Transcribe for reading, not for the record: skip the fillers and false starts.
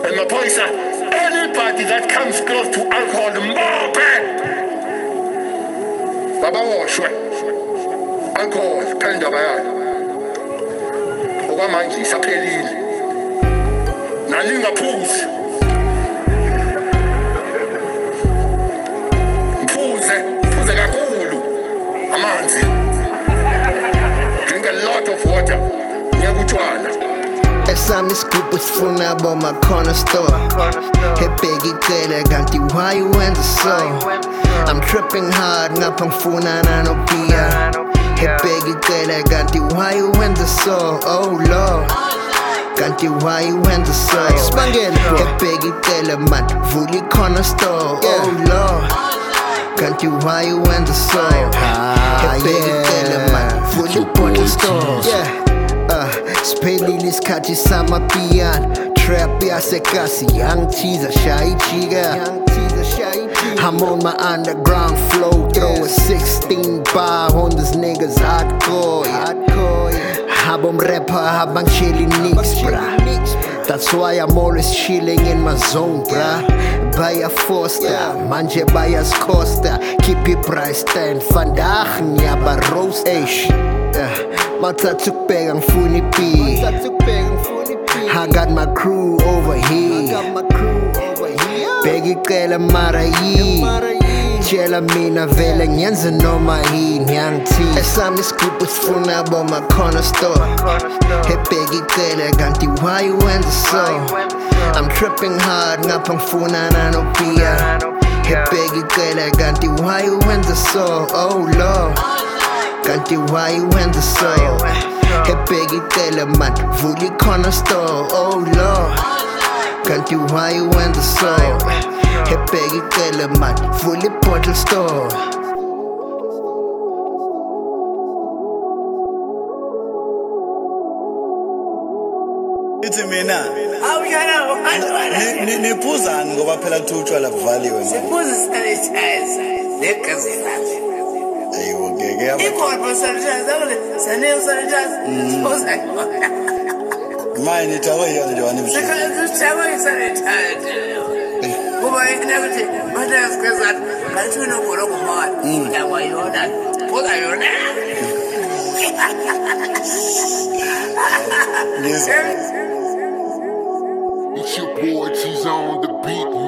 And my boy said, anybody that comes close to alcohol, more bad. Baba washwe. Alcohol, penda bayani. Okwamanje isaphelile. Nalingaphuzi. Phuze kakhulu. Amanzi. Drink a lot of water. Ngiyakutshwana. Esami isigubhu sifuna boma corner store. Hebheki icele kanti why you wenza so? I'm tripping hard ngapha ngifunana noBia. Hebheki icele kanti why you wenza so? Oh Lord, kanti why you wenza so? Sibangele hebheki icele man vula corner store. Oh Lord, kanti why you wenza so? Hebheki icele man vula bottle store. Spelile isikhathi samapiyano trap yasekasi yangithiza shaya ijika. I'm on my underground flow, throw a 16 bar on these niggas hardcore. Habom rapper, habang chilling nicks, bruh. That's why I'm always chilling in my zone, bruh. Baya Foster, manje bayas Costa. Keep your price stand, vandaag nyaba roast. Mathathu kubheka ngifuna ipi. I got my crew over here. Bheka icele mara yini. Tshela mina vele ngiyenza noma yini yangithiza. Esami isigubhu sifuna boma corner store. Hebheka icele kanti why you wenza so? I'm tripping hard ngapha ngifunana noBia. Hebheka icele kanti why you wenza so? Oh Lord, kanti why you wenza so? Hebheki icele man vula corner store. Oh Lord, kanti why you wenza so? Hebheki icele man vula bottle store. Ithi mina niphuzani ngoba phela kuthiwa utshwala buvaliwe. Siphuza sanitizer negazi lakhe. Ayiwo ngeke Ikhona sanitizer akule sanele sanitizer. Siphuza. Manje nithi awuyona nje wani mshini. Sikhathi sanitizer. Kuba inakuthi manje sikhathi ngathi unogoro kumali. Ndawa yona. Phuza yona. It's your boy T's on the beat.